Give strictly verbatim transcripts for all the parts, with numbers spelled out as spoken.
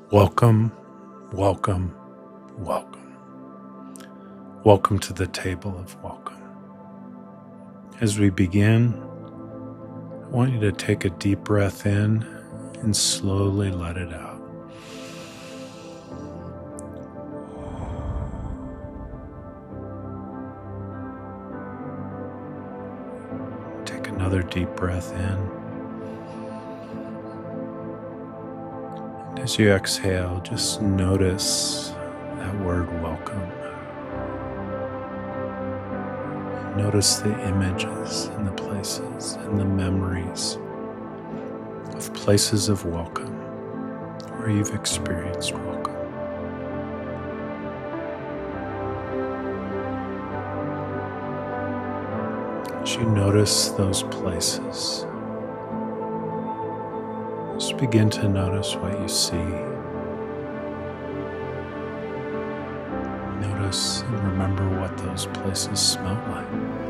Welcome, welcome, welcome. Welcome to the table of welcome. As we begin, I want you to take a deep breath in and slowly let it out. Take another deep breath in. And as you exhale, just notice that word welcome. Notice the images and the places and the memories of places of welcome where you've experienced welcome. As you notice those places, just begin to notice what you see. Notice and remember what those places smelled like.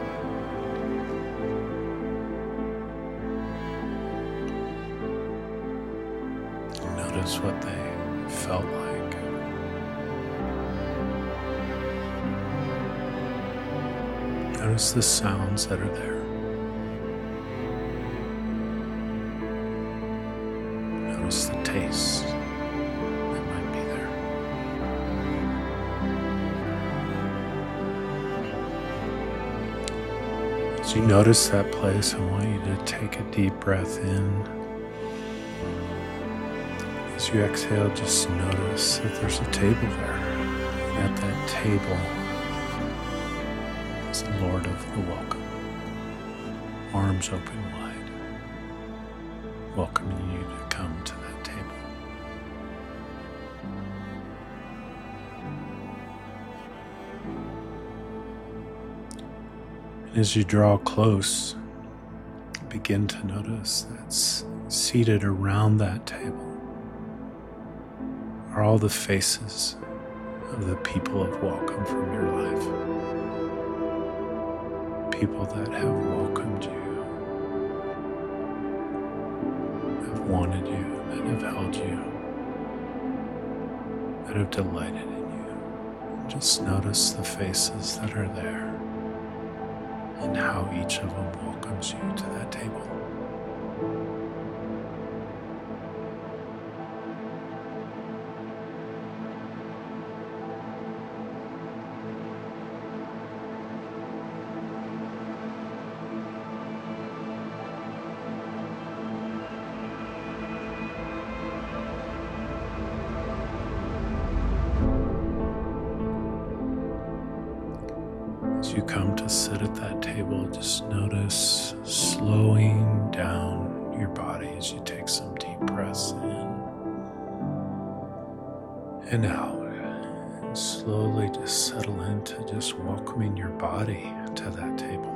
Notice what they felt like. Notice the sounds that are there. Notice the taste that might be there. As you notice that place, I want you to take a deep breath in. As you exhale, just notice that there's a table there. And at that table is the Lord of the welcome, arms open wide, welcoming you to come to that table. And as you draw close, begin to notice that's seated around that table are all the faces of the people of welcome from your life. People that have welcomed you, have wanted you, that have held you, that have delighted in you. Just notice the faces that are there and how each of them welcomes you to that table. As you come to sit at that table, just notice slowing down your body as you take some deep breaths in and out. And slowly just settle into just welcoming your body to that table.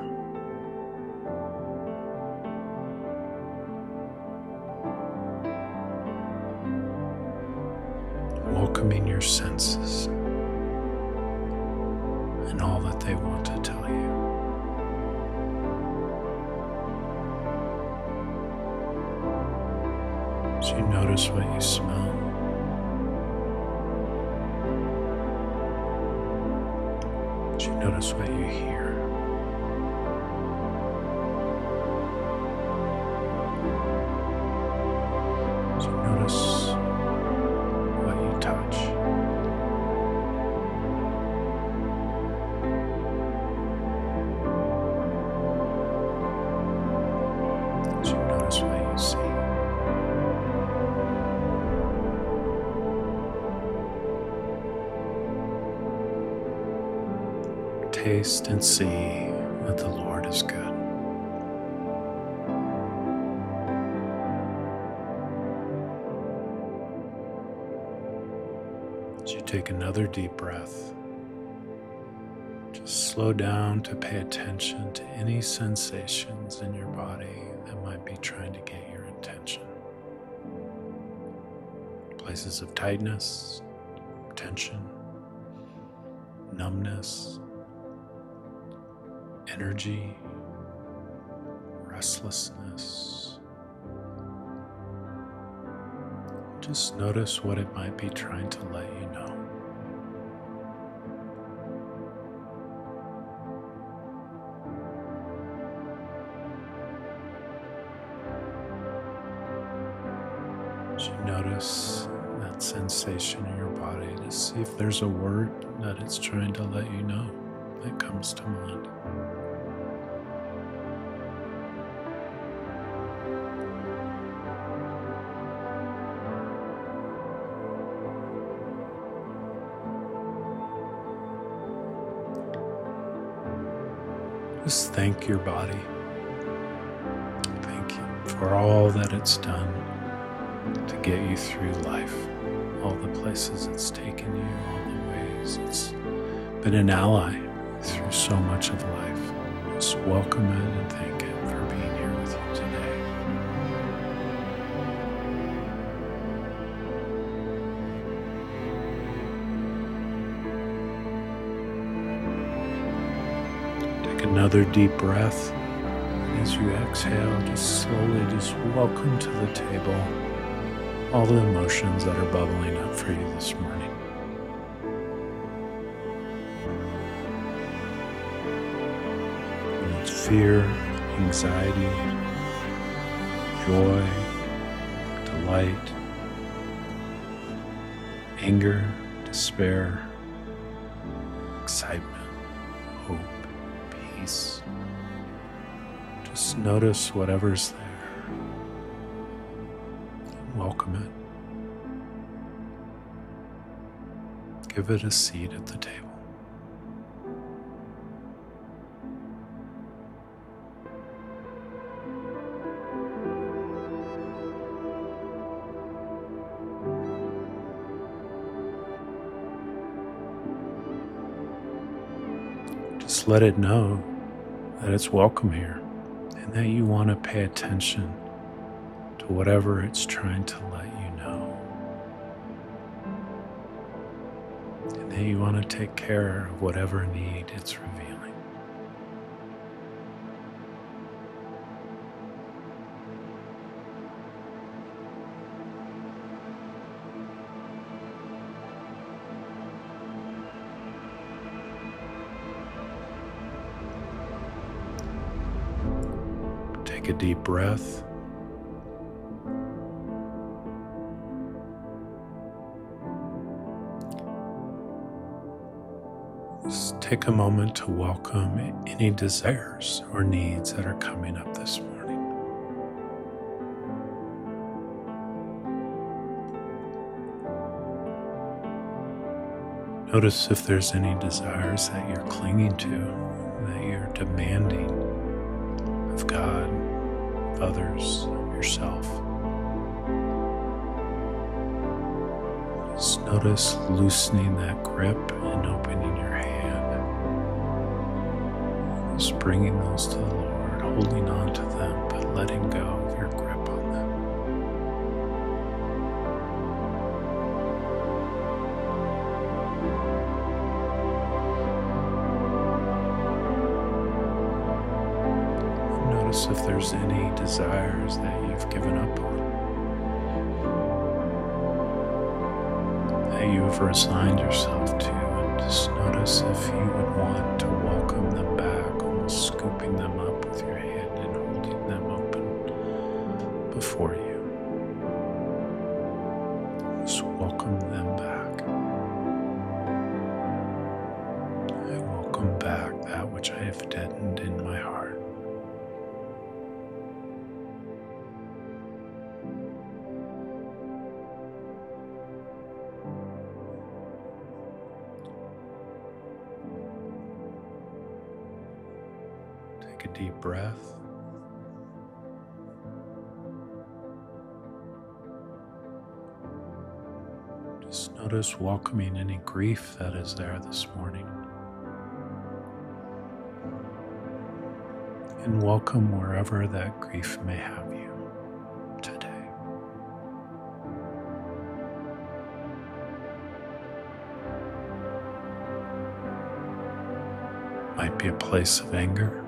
Welcoming your senses and all that they want to tell you. As you notice what you smell, as you notice what you hear, as you notice what you touch. As you notice what you see. Taste and see that the Lord is good. As you take another deep breath, just slow down to pay attention to any sensations in your body that might be trying to get your attention. Places of tightness, tension, numbness, energy, restlessness. Just notice what it might be trying to let you know. As you notice that sensation in your body, to see if there's a word that it's trying to let you know that comes to mind. Just thank your body. Thank you for all that it's done to get you through life, all the places it's taken you, all the ways it's been an ally through so much of life. Just welcome it and thank it for being here with you today. Take another deep breath. As you exhale, just slowly just welcome to the table all the emotions that are bubbling up for you this morning. And it's fear, anxiety, joy, delight, anger, despair, excitement, hope, peace. Just notice whatever's there. Welcome it. Give it a seat at the table. Just let it know that it's welcome here and that you want to pay attention to whatever it's trying to let you know. And that you want to take care of whatever need it's revealing. Take a deep breath. Just take a moment to welcome any desires or needs that are coming up this morning. Notice if there's any desires that you're clinging to, that you're demanding of God, of others, of yourself. Just notice loosening that grip and opening your hand. Just bringing those to the Lord, holding on to them, but letting go of your grip on them. And notice if there's any desires that you've given up on, that you have resigned yourself to, and just notice if you would want to welcome them back, almost scooping them up with your hand and holding them open before you. Just welcome them back. I welcome back that which I have deadened in my heart. Take a deep breath. Just notice welcoming any grief that is there this morning. And welcome wherever that grief may have you today. Might be a place of anger,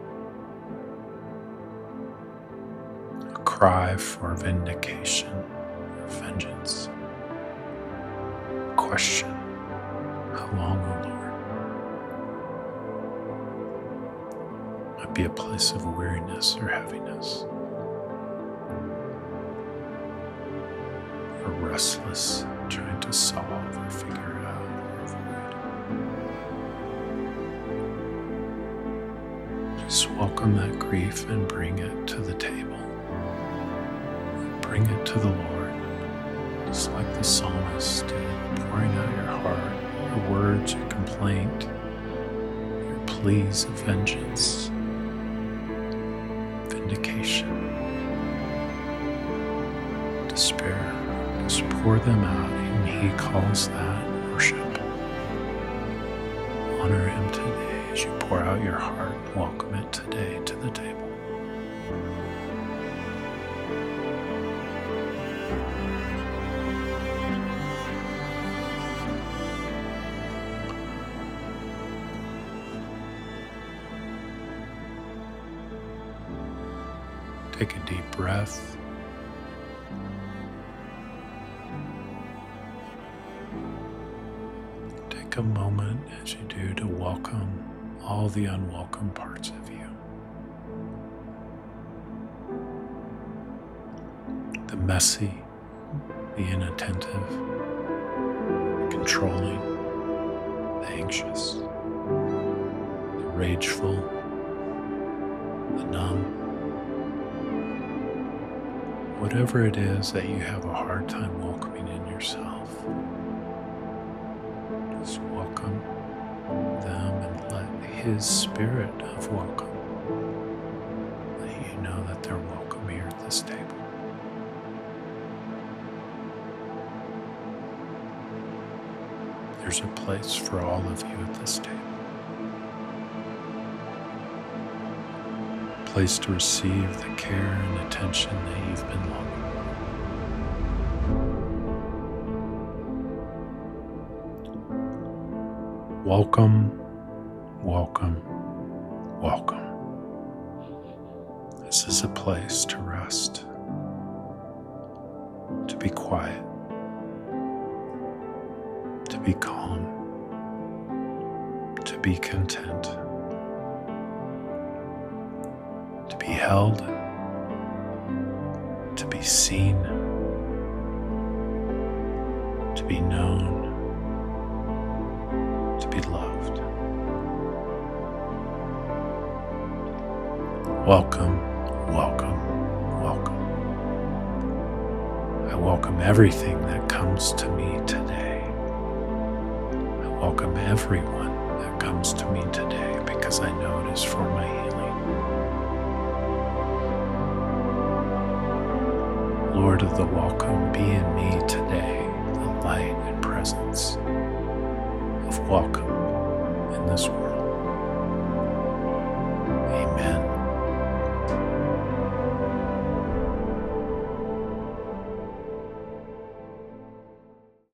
a cry for vindication, of vengeance. Question, how long, O Lord? Might be a place of weariness or heaviness, or restless, trying to solve or figure out or avoid. Just welcome that grief and bring it to the table. Bring it to the Lord, just like the psalmist did, pouring out your heart, your words, your complaint, your pleas of vengeance, vindication, despair. Just pour them out, and He calls that worship. Honor Him today as you pour out your heart. Welcome it today to the table. Take a deep breath. Take a moment as you do to welcome all the unwelcome parts of you. The messy, the inattentive, the controlling, the anxious, the rageful, the numb. Whatever it is that you have a hard time welcoming in yourself, just welcome them and let His spirit of welcome let you know that they're welcome here at this table. There's a place for all of you at this table. Place to receive the care and attention that you've been longing for. Welcome, welcome, welcome. This is a place to rest, to be quiet, to be calm, to be content, to be held, to be seen, to be known, to be loved. Welcome, welcome, welcome. I welcome everything that comes to me today. I welcome everyone that comes to me today because I know it is for my healing. Lord of the welcome, be in me today the light and presence of welcome in this world. Amen.